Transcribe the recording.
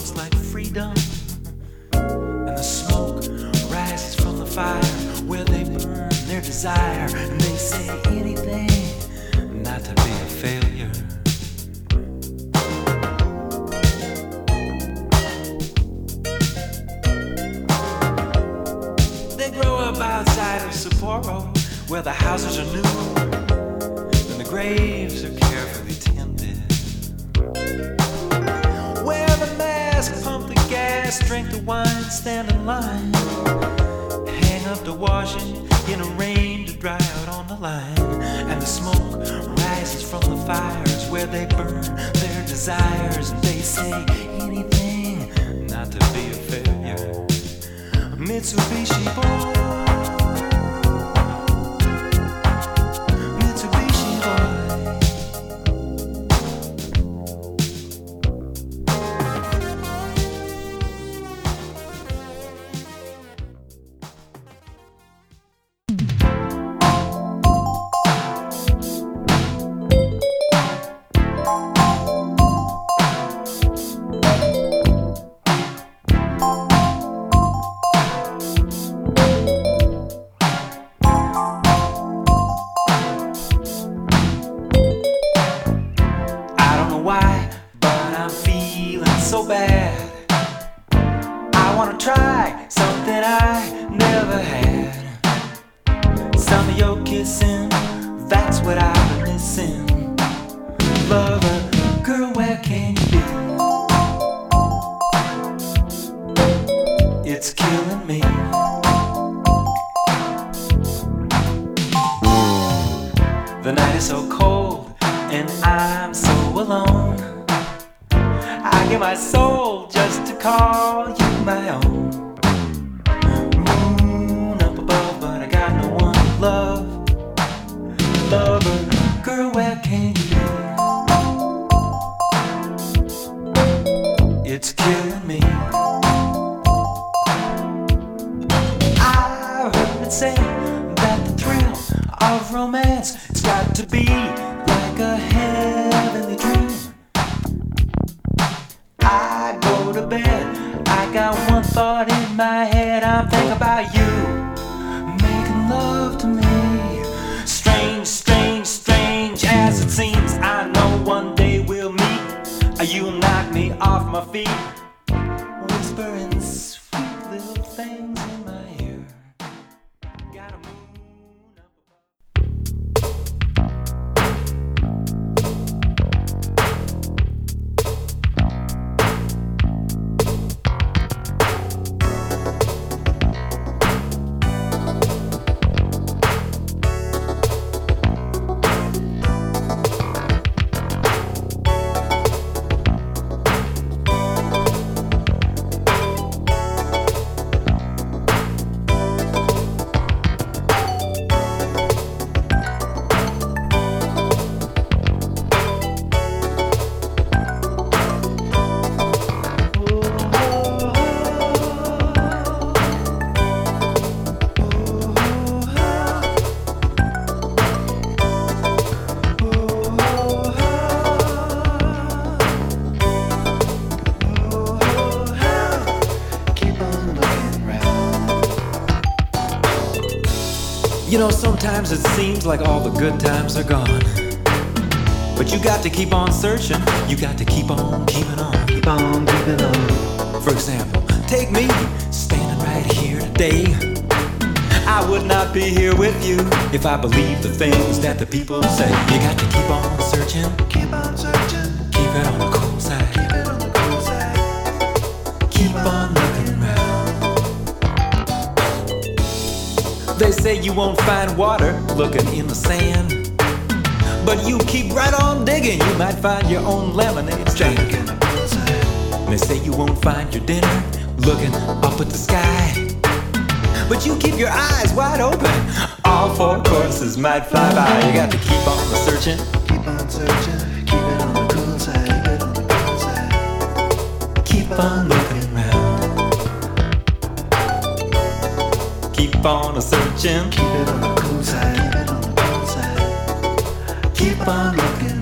looks like freedom. And the smoke rises from the fire where they burn their desire. And they say anything not to be a failure. They grow up outside of Sapporo where the houses are new and the graves are carefully tended. Where the mask, pump the gas, drink the wine, stand in line, hang up the washing in a rain to dry out on the line. And the smoke rises from the fires where they burn their desires. And they say anything not to be a failure. Mitsubishi boy, Mitsubishi boy. Why, but I'm feeling so bad. I wanna try something I never had. Some of your kissing, that's what I've been missing. Lover, girl, where can you be? It's killing me. The night is so cold and I'm so alone. I give my soul just to call you my own. Moon up above, but I got no one to love. Lover, girl, where can you be? It's killing me. I've heard it say that the thrill of romance, it's got to be like a heavenly dream. I go to bed, I got one thought in my head. I'm thinking about you, making love to me. Strange, strange, strange as it seems. I know one day we'll meet. You'll knock me off my feet, whispering sweet little things in my ear. Got a moon up You know, sometimes it seems like all the good times are gone, but you got to keep on searching. You got to keep on keeping on. Keep on keeping on. For example, take me, standing right here today. I would not be here with you if I believed the things that the people say. You got to keep on searching. Keep on searching. Keep it on the cool side. Keep it on the cool side. Keep on looking around. They say you won't find water looking in the sand, but you keep right on digging, you might find your own lemonade stand. They say you won't find your dinner looking up at the sky, but you keep your eyes wide open, all four courses might fly by. You got to keep on the searching. Keep on searching. Keep it on the cool side. Keep it on the cool side. Keep on looking around. Keep on a searching. Keep it on the cool side. Keep it on the cool side. Keep on looking.